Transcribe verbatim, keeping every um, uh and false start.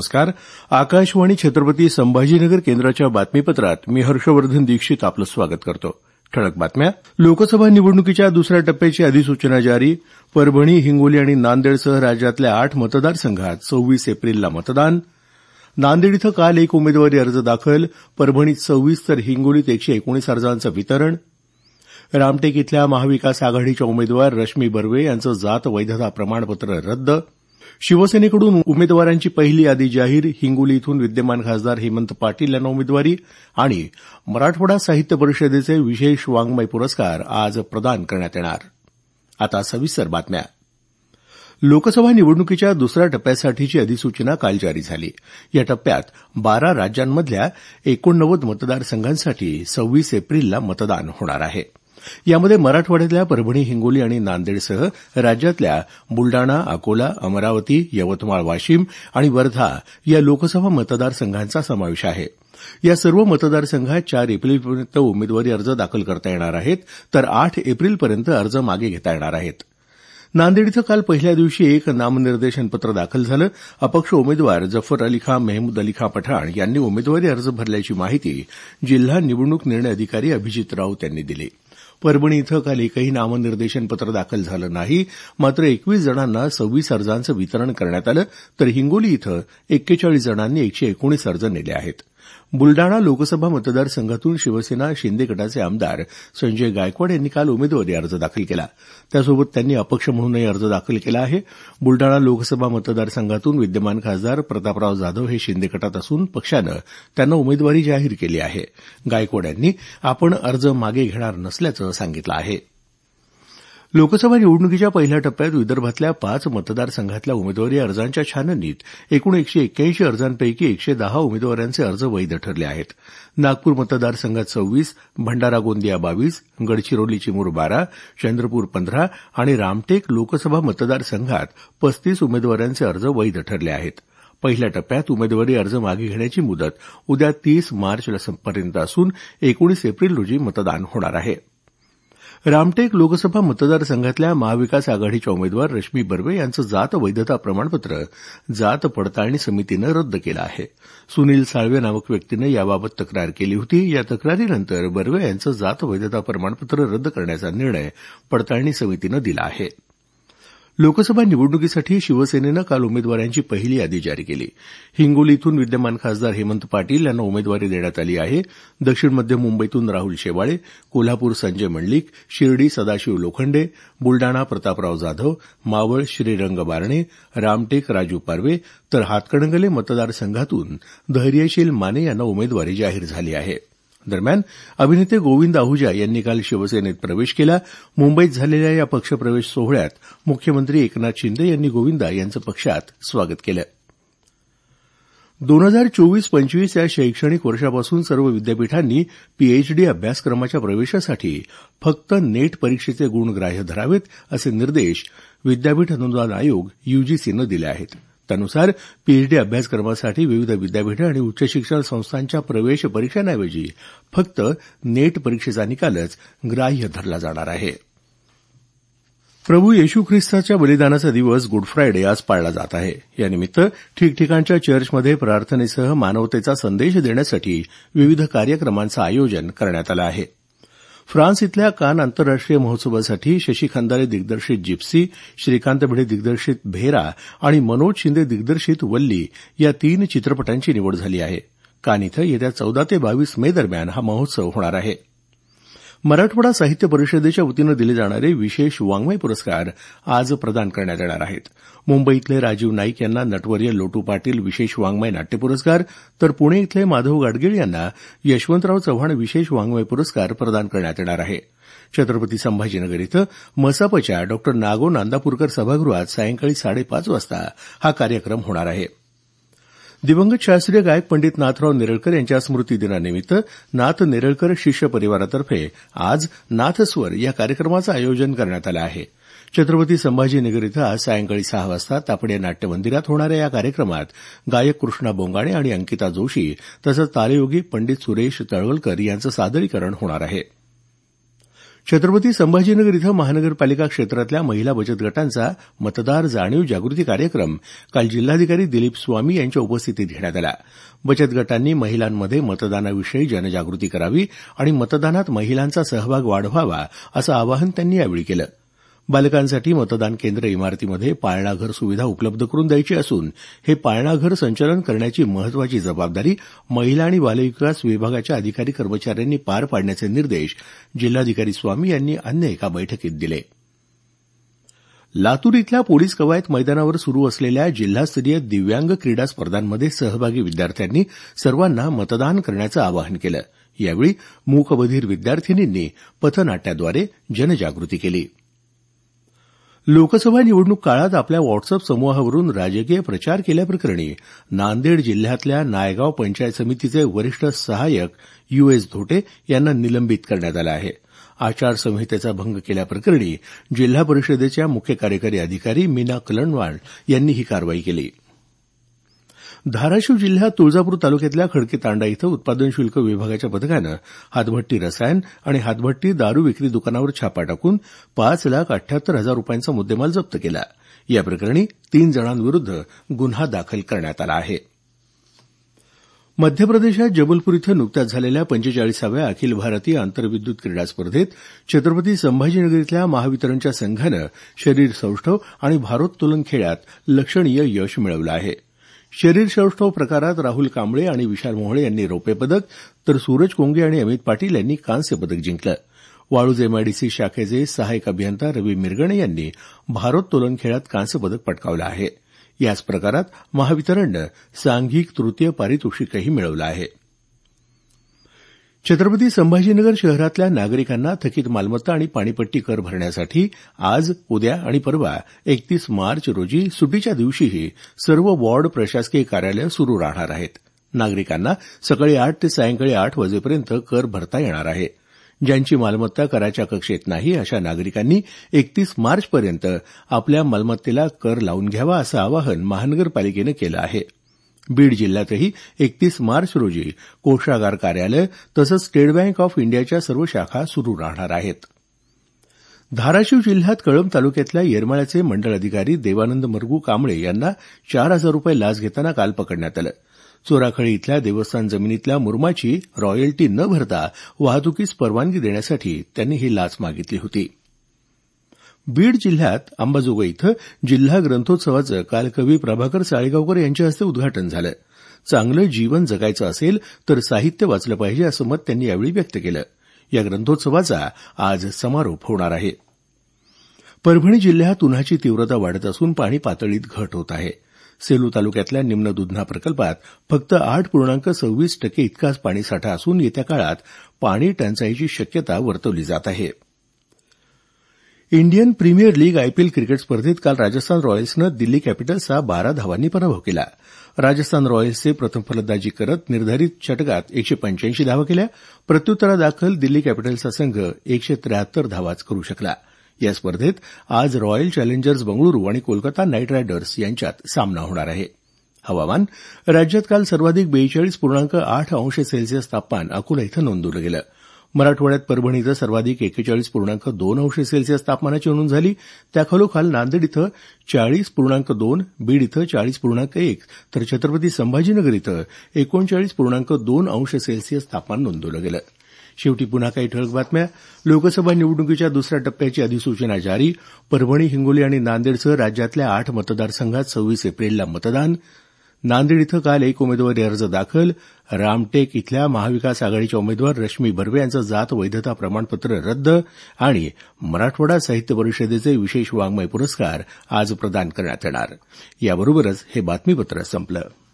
नमस्कार. आकाशवाणी छत्रपती संभाजीनगर केंद्राच्या बातमीपत्रात मी हर्षवर्धन दीक्षित आपलं स्वागत करतो. ठळक बातम्या. लोकसभा निवडणुकीच्या दुसऱ्या टप्प्याची अधिसूचना जारी. परभणी, हिंगोली आणि नांदेडसह राज्यातल्या आठ मतदारसंघात सव्वीस एप्रिलला मतदान. नांदेड इथं काल एक उमेदवारी अर्ज दाखल. परभणीत सव्वीस तर हिंगोलीत एकशे एकोणीस अर्जांचं वितरण. रामटेक इथल्या महाविकास आघाडीच्या उमेदवार रश्मी बर्वे यांचं जात वैधता प्रमाणपत्र रद्द. शिवसेनेकडून उमेदवारांची पहिली यादी जाहीर. हिंगोली इथून विद्यमान खासदार हेमंत पाटील यांना उमेदवारी. आणि मराठवाडा साहित्य परिषदेचे विशेष वाङ्मय पुरस्कार आज प्रदान करण्यात येणार. आता सविस्तर बातम्या. लोकसभा निवडणुकीच्या दुसऱ्या टप्प्यासाठीची अधिसूचना काल जारी झाली. या टप्प्यात बारा राज्यांमधल्या एकोणनव्वद मतदारसंघांसाठी सव्वीस एप्रिलला मतदान होणार आहे. यामध्ये मराठवाड्यातल्या परभणी, हिंगोली आणि नांदेडसह राज्यातल्या बुलडाणा, अकोला, अमरावती, यवतमाळ, वाशिम आणि वर्धा या लोकसभा मतदारसंघांचा समावेश आहे. या सर्व मतदारसंघात चार एप्रिलपर्यंत उमेदवारी अर्ज दाखल करता येणार आहेत, तर आठ एप्रिलपर्यंत अर्ज मागे घेता येणार आहेत. नांदेड इथं काल पहिल्या दिवशी एक नामनिर्देशन पत्र दाखल झालं. अपक्ष उमेदवार जफर अली खां मेहमूद अली खां पठाण यांनी उमेदवारी अर्ज भरल्याची माहिती जिल्हा निवडणूक निर्णय अधिकारी अभिजित राऊत यांनी दिली. परभणी इथं काल एकही नामनिर्देशन पत्र दाखल झालं नाही. मात्र एकवीस जणांना सव्वीस अर्जांचं वितरण करण्यात आलं, तर हिंगोली इथं एक्केचाळीस जणांनी एकशे एकोणीस अर्ज नेले आहेत. बुलडाणा लोकसभा मतदारसंघातून शिवसेना शिंदे गटाचे आमदार संजय गायकवाड यांनी काल उमेदवारी अर्ज दाखल केला. त्यासोबत त्यांनी अपक्ष म्हणूनही अर्ज दाखल केला आहे. बुलडाणा लोकसभा मतदारसंघातून विद्यमान खासदार प्रतापराव जाधव हे शिंदे गटात असून पक्षानं त्यांना उमेदवारी जाहीर केली आहे. गायकवाड यांनी आपण अर्ज मागे घेणार नसल्याचं सांगितलं आहे. लोकसभा निवडणुकीच्या पहिल्या टप्प्यात विदर्भातल्या पाच मतदारसंघातल्या उमेदवारी अर्जांच्या छाननीत एकूण एकशे एक्क्याऐंशी अर्जांपैकी एकशे दहा उमेदवारांचे अर्ज वैध ठरले आहेत. नागपूर मतदारसंघात सव्वीस, भंडारा गोंदिया बावीस, गडचिरोली चिमूर बारा, चंद्रपूर पंधरा आणि रामटेक लोकसभा मतदारसंघात पस्तीस उमेदवारांचे अर्ज वैध ठरले आहेत. पहिल्या टप्प्यात उमेदवारी अर्ज मागे घेण्याची मुदत उद्या तीस मार्चपर्यंत असून एकोणीस एप्रिल रोजी मतदान होणार आहे. रामटेक लोकसभा मतदारसंघातल्या महाविकास आघाडीच्या उमेदवार रश्मी बर्वे यांचं जात वैधता प्रमाणपत्र जात पडताळणी समितीनं रद्द केलं आहे. सुनील साळवे नामक व्यक्तीनं याबाबत तक्रार केली होती. या तक्रारीनंतर बर्वे यांचं जात वैधता प्रमाणपत्र रद्द करण्याचा निर्णय पडताळणी समितीनं दिला आहे. लोकसभा निवडणुकीसाठी शिवसेनेनं काल उमेदवारांची पहिली यादी जारी केली. हिंगोली इथून विद्यमान खासदार हेमंत पाटील यांना उमेदवारी देण्यात आली आहे. दक्षिण मध्य मुंबईतून राहुल शेवाळे, कोल्हापूर संजय मंडलिक, शिर्डी सदाशिव लोखंडे, बुलडाणा प्रतापराव जाधव, मावळ श्रीरंग बारणे, रामटेक राजू पारवे तर हातकणंगले मतदारसंघातून धैर्यशील माने यांना उमेदवारी जाहीर झाली आहे. दरम्यान अभिनेते गोविंद आहुजा यांनी काल शिवसेनेत प्रवेश केला. मुंबईत झालेल्या या पक्षप्रवेश सोहळ्यात मुख्यमंत्री एकनाथ शिंदे यांनी गोविंदा यांचं पक्षात स्वागत केलं. दोन हजार चोवीस पंचवीस या शैक्षणिक वर्षापासून सर्व विद्यापीठांनी पीएचडी अभ्यासक्रमाच्या प्रवेशासाठी फक्त नेट परीक्षेचे गुण ग्राह्य धरावेत असे निर्देश विद्यापीठ अनुदान आयोग यूजीसीनं दिले आहेत. त्यानुसार पीएचडी अभ्यासक्रमासाठी विविध विद्यापीठं आणि उच्च शिक्षण संस्थांच्या प्रवेश परीक्षांऐवजी फक्त नेट परीक्षेचा निकालच ग्राह्य धरला जाणार आहे. प्रभू येशू ख्रिस्ताच्या बलिदानाचा दिवस गुड फ्रायडे आज पाळला जात आहे. यानिमित्त ठिकठिकाणच्या चर्चमध्ये प्रार्थनेसह मानवतेचा संदेश देण्यासाठी विविध कार्यक्रमांचं आयोजन करण्यात आलं आहे. फ्रान्स इथल्या कान आंतरराष्ट्रीय महोत्सवासाठी शशी खंदारे दिग्दर्शित जिप्सी, श्रीकांत भिडे दिग्दर्शित भेरा आणि मनोज शिंदे दिग्दर्शित वल्ली या तीन चित्रपटांची निवड झाली आहे. कान इथं येत्या चौदा ते बावीस मे दरम्यान हा महोत्सव होणार आहे. मराठवाडा साहित्य परिषदेच्या वतीनं दिले जाणारे विशेष वाङ्मय पुरस्कार आज प्रदान करण्यात येणार आहेत. मुंबईतले राजीव नाईक यांना नटवर्य लोटू पाटील विशेष वाङ्मय नाट्य पुरस्कार, तर पुणे इथले माधव गाडगीळ यांना यशवंतराव चव्हाण विशेष वाङ्मय पुरस्कार प्रदान करण्यात येणार आहे. छत्रपती संभाजीनगर इथं मसापच्या डॉ नागो नांदापूरकर सभागृहात सायंकाळी साडेपाच वाजता हा कार्यक्रम होणार आहे. दिवंगत शास्त्रीय गायक पंडित नाथराव नेरळकर यांच्या स्मृतिदिनानिमित्त नाथ नेरळकर शिष्य परिवारातर्फे आज नाथस्वर या कार्यक्रमाचं आयोजन करण्यात आलं आहे. छत्रपती संभाजीनगर इथं आज सायंकाळी सहा वाजता तापडिया नाट्य मंदिरात होणाऱ्या या कार्यक्रमात गायक कृष्णा बोंगाणे आणि अंकिता जोशी तसंच तालयोगी पंडित सुरेश तळवलकर यांचं सादरीकरण होणार आहे. छत्रपती संभाजीनगर इथं महानगरपालिका क्षेत्रातल्या महिला बचत गटांचा मतदार जाणीव जागृती कार्यक्रम काल जिल्हाधिकारी दिलीप स्वामी यांच्या उपस्थितीत घेण्यात आला. बचत गटांनी महिलांमध्ये मतदानाविषयी जनजागृती करावी आणि मतदानात महिलांचा सहभाग वाढवावा असं आवाहन त्यांनी यावेळी केलं. बालकांसाठी मतदान केंद्र इमारतीमध्ये पाळणाघर सुविधा उपलब्ध करून द्यायची असून हे पाळणाघर संचालन करण्याची महत्वाची जबाबदारी महिला आणि बालविकास विभागाच्या अधिकारी कर्मचाऱ्यांनी पार पाडण्याचे निर्देश जिल्हाधिकारी स्वामी यांनी अन्य एका बैठकीत दिले. लातूर इथल्या पोलीस कवायत मैदानावर सुरू असलेल्या जिल्हास्तरीय दिव्यांग क्रीडा स्पर्धांमध्ये सहभागी विद्यार्थ्यांनी सर्वांना मतदान करण्याचं आवाहन केलं. यावेळी मूकबधीर विद्यार्थिनींनी पथनाट्याद्वारे जनजागृती केली. लोकसभा निवडणूक काळात आपल्या व्हॉट्सअप समूहावरून राजकीय प्रचार केल्याप्रकरणी नांदेड जिल्ह्यातल्या नायगाव पंचायत समितीचे वरिष्ठ सहाय्यक यू एस धोटे यांना निलंबित करण्यात आलं आहे. आचारसंहितेचा भंग केल्याप्रकरणी जिल्हा परिषदेच्या मुख्य कार्यकारी अधिकारी मीना कलनवाल यांनी ही कारवाई केली. धाराशिव जिल्ह्यात तुळजापूर तालुक्यातल्या खडकीतांडा इथं उत्पादन शुल्क विभागाच्या पथकानं हातभट्टी रसायन आणि हातभट्टी दारू विक्री दुकानावर छापा टाकून पाच लाख अठ्ठ्याहत्तर हजार रुपयांचा मुद्देमाल जप्त केला. या प्रकरणी तीन जणांविरुद्ध गुन्हा दाखल करण्यात आला आहे. मध्य प्रदेशात जबलपूर इथं नुकत्याच झालेल्या पंचेचाळीसाव्या अखिल भारतीय आंतरविद्युत क्रीडा स्पर्धेत छत्रपती संभाजीनगर इथल्या महावितरणच्या संघानं शरीर सौष्ठव आणि भारोत्तोलन खेळात लक्षणीय यश मिळवलं आहे. शरीर सौष्ठव प्रकारात राहुल कांबळे आणि विशाल मोहळे यांनी रौप्य पदक तर सूरज कोंगे आणि अमित पाटील यांनी कांस्य पदक जिंकलं. वाळूज एमआयडीसी शाखेचे सहाय्यक अभियंता रवी मिरगणे यांनी भारोत्तोलन खेळात कांस्य पदक पटकावलं आहे. याच प्रकारात महावितरणनं सांघिक तृतीय पारितोषिकही मिळवलं आहे. छत्रपती संभाजीनगर शहरातल्या नागरिकांना थकीत मालमत्ता आणि पाणीपट्टी कर भरण्यासाठी आज, उद्या आणि परवा एकतीस मार्च रोजी सुटीच्या दिवशीही सर्व वॉर्ड प्रशासकीय कार्यालयं सुरू राहणार आहेत. नागरिकांना सकाळी आठ ते सायंकाळी आठ वाजेपर्यंत कर भरता येणार आहे. ज्यांची मालमत्ता कराच्या कक्षेत नाही अशा नागरिकांनी एकतीस मार्चपर्यंत आपल्या मालमत्तेला कर लावून घ्यावा असं आवाहन महानगरपालिकेनं केलं आहे. बीड जिल्ह्यातही एकतीस मार्च रोजी कोषागार कार्यालय तसंच स्टेट बँक ऑफ इंडियाच्या सर्व शाखा सुरू राहणार आहेत. धाराशिव जिल्ह्यात कळंब तालुक्यातल्या येरमाळ्याचे मंडळ अधिकारी देवानंद मरगू कांबळे यांना चार हजार रुपये लाच घेताना काल पकडण्यात आलं. चोराखळी इथल्या देवस्थान जमिनीतल्या मुरमाची रॉयल्टी न भरता वाहतुकीस परवानगी देण्यासाठी त्यांनी ही लाच मागितली होती. बीड जिल्ह्यात अंबाजोगाई इथं जिल्हा ग्रंथोत्सवाचं काल कवी प्रभाकर साळेगावकर यांच्या हस्ते उद्घाटन झालं. चांगलं जीवन जगायचं असेल तर साहित्य वाचलं पाहिजे असं मत त्यांनी यावेळी व्यक्त केलं. या ग्रंथोत्सवाचा आज समारोप होणार आहे. परभणी जिल्ह्यात उन्हाची तीव्रता वाढत असून पाणी पातळीत घट होत आहे. सेलू तालुक्यातल्या निम्न दुधना प्रकल्पात फक्त आठ पूर्णांक सव्वीस टक्के इतकाच पाणीसाठा असून येत्या काळात पाणी टंचाईची शक्यता वर्तवली जात आहे. Indian Premier League IPL cricket स्पर्धेत काल राजस्थान रॉयल्सनं दिल्ली कॅपिटल्सचा बारा धावांनी पराभव केला. राजस्थान रॉयल्सचे प्रथम फलंदाजी करत निर्धारित षटकात एकशे पंच्याऐंशी धावा केल्या. प्रत्युत्तरादाखल दिल्ली कॅपिटल्सचा संघ एकशे त्र्याहत्तर धावाच करू शकला. या स्पर्धेत आज रॉयल चॅलेंजर्स बंगळुरू आणि कोलकाता नाईट रायडर्स यांच्यात सामना होणार आहे. हवामान. राज्यात काल सर्वाधिक बेचाळीस पूर्णांक आठ अंश सेल्सिअस तापमान अकोला इथं नोंदवलं गेलं. मराठवाड्यात परभणी इथं सर्वाधिक एकेचाळीस पूर्णांक दोन अंश सेल्सिअस तापमानाची नोंद झाली. त्याखालोखाल नांदेड इथं चाळीस पूर्णांक दोन, बीड इथं चाळीस पूर्णांक एक तर छत्रपती संभाजीनगर इथं एकोणचाळीस पूर्णांक दोन अंश सेल्सिअस तापमान नोंदवलं गेलं. शेवटी पुन्हा काही ठळक बातम्या. लोकसभा निवडणुकीच्या दुसऱ्या टप्प्याची अधिसूचना जारी. परभणी, हिंगोली आणि नांदेडसह राज्यातल्या आठ मतदारसंघात सव्वीस एप्रिलला मतदान. नांदेड इथं काल एक उमेदवारी अर्ज दाखल. रामटेक इथल्या महाविकास आघाडीच्या उमेदवार रश्मी बर्वे यांचं जात वैधता प्रमाणपत्र रद्द. आणि मराठवाडा साहित्य परिषदेचे विशेष वाङ्मय पुरस्कार आज प्रदान करण्यात येणार. याबरोबरच हे बातमीपत्र संपलं.